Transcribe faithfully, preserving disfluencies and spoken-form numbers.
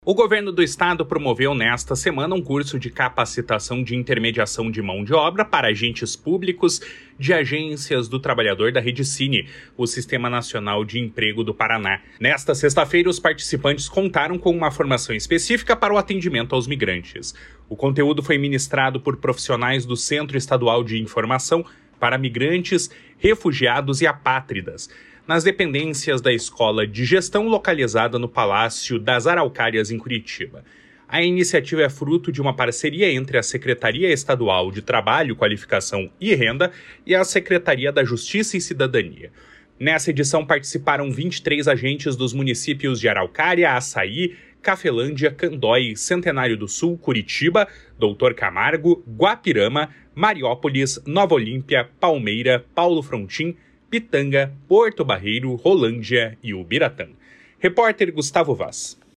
O governo do estado promoveu nesta semana um curso de capacitação de intermediação de mão de obra para agentes públicos de agências do trabalhador da Rede Cine, o Sistema Nacional de Emprego do Paraná. Nesta sexta-feira, os participantes contaram com uma formação específica para o atendimento aos migrantes. O conteúdo foi ministrado por profissionais do Centro Estadual de Informação para Migrantes, Refugiados e Apátridas, nas dependências da Escola de Gestão localizada no Palácio das Araucárias, em Curitiba. A iniciativa é fruto de uma parceria entre a Secretaria Estadual de Trabalho, Qualificação e Renda e a Secretaria da Justiça e Cidadania. Nessa edição participaram vinte e três agentes dos municípios de Araucária, Açaí, Cafelândia, Candói, Centenário do Sul, Curitiba, Doutor Camargo, Guapirama, Mariópolis, Nova Olímpia, Palmeira, Paulo Frontin, Pitanga, Porto Barreiro, Rolândia e Ubiratã. Repórter Gustavo Vaz.